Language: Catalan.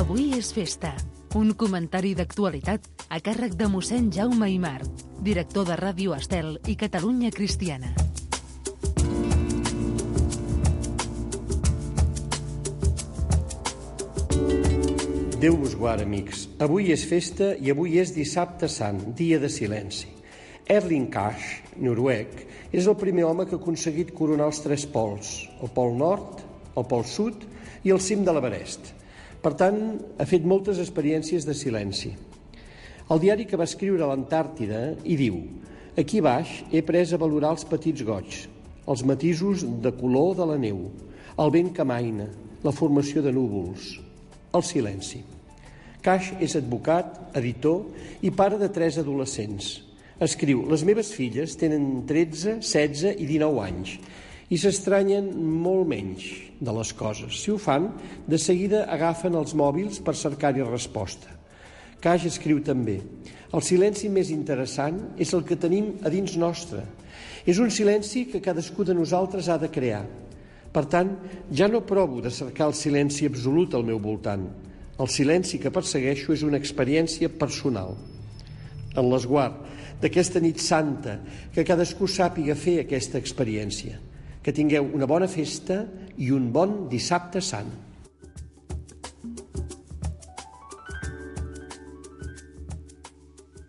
Avui és festa. Un comentari d'actualitat a càrrec de mossèn Jaume Aimar, director de Ràdio Estel i Catalunya Cristiana. Déu vos guard, amics. Avui és festa i avui és dissabte sant, dia de silenci. Erling Cash, noruec, és el primer home que ha aconseguit coronar els 3 pols, el pol nord, el pol sud i el cim de l'Everest. Per tant, ha fet moltes experiències de silenci. El diari que va escriure a l'Antàrtida hi diu: aquí baix he après a valorar els petits goigs, els matisos de color de la neu, el vent que amaina, la formació de núvols, el silenci. Cash és advocat, editor i pare de 3 adolescents. Escriu: les meves filles tenen 13, 16 i 19 anys i s'estranyen molt menys de les coses. Si ho fan, de seguida agafen els mòbils per cercar-hi resposta. Cash escriu també: el silenci més interessant és el que tenim a dins nostre. És un silenci que cadascú de nosaltres ha de crear. Per tant, ja no provo de cercar el silenci absolut al meu voltant. El silenci que persegueixo és una experiència personal. En l'esguard d'aquesta nit santa, que cadascú sàpiga fer aquesta experiència. Que tingueu una bona festa i un bon dissabte sant.